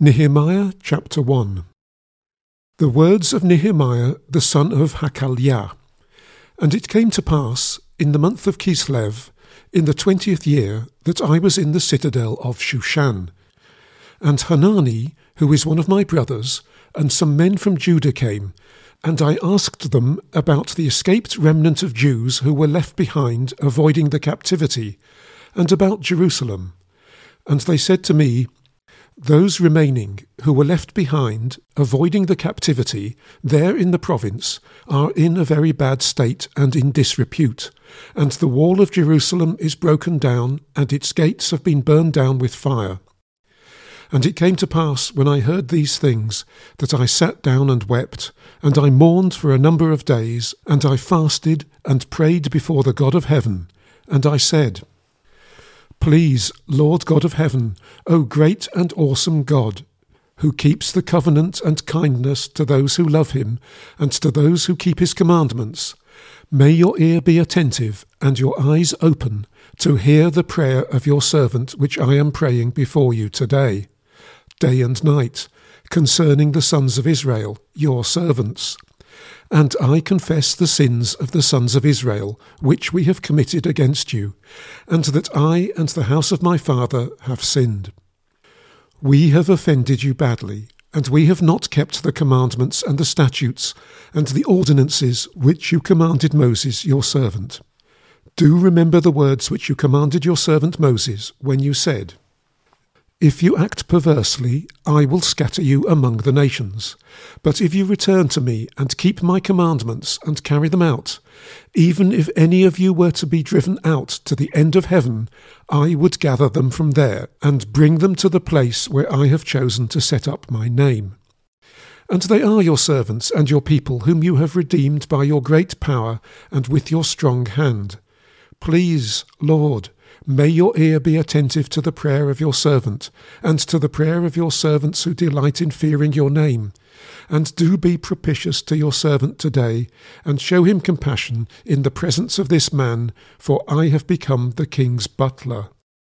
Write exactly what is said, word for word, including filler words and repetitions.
Nehemiah chapter one. The words of Nehemiah the son of Hachaliah. And it came to pass, in the month of Kislev, in the twentieth year, that I was in the citadel of Shushan. And Hanani, who is one of my brothers, and some men from Judah came, and I asked them about the escaped remnant of Jews who were left behind, avoiding the captivity, and about Jerusalem. And they said to me, Those remaining who were left behind, avoiding the captivity, there in the province, are in a very bad state and in disrepute, and the wall of Jerusalem is broken down, and its gates have been burned down with fire. And it came to pass, when I heard these things, that I sat down and wept, and I mourned for a number of days, and I fasted and prayed before the God of heaven, and I said, Please, Lord God of heaven, O great and awesome God, who keeps the covenant and kindness to those who love him, and to those who keep his commandments, may your ear be attentive and your eyes open to hear the prayer of your servant which I am praying before you today, day and night, concerning the sons of Israel, your servants. And I confess the sins of the sons of Israel, which we have committed against you, and that I and the house of my father have sinned. We have offended you badly, and we have not kept the commandments and the statutes and the ordinances which you commanded Moses your servant. Do remember the words which you commanded your servant Moses, when you said, If you act perversely, I will scatter you among the nations. But if you return to me and keep my commandments and carry them out, even if any of you were to be driven out to the end of heaven, I would gather them from there and bring them to the place where I have chosen to set up my name. And they are your servants and your people, whom you have redeemed by your great power and with your strong hand. Please, Lord, may your ear be attentive to the prayer of your servant, and to the prayer of your servants who delight in fearing your name. And do be propitious to your servant today, and show him compassion in the presence of this man, for I have become the king's butler.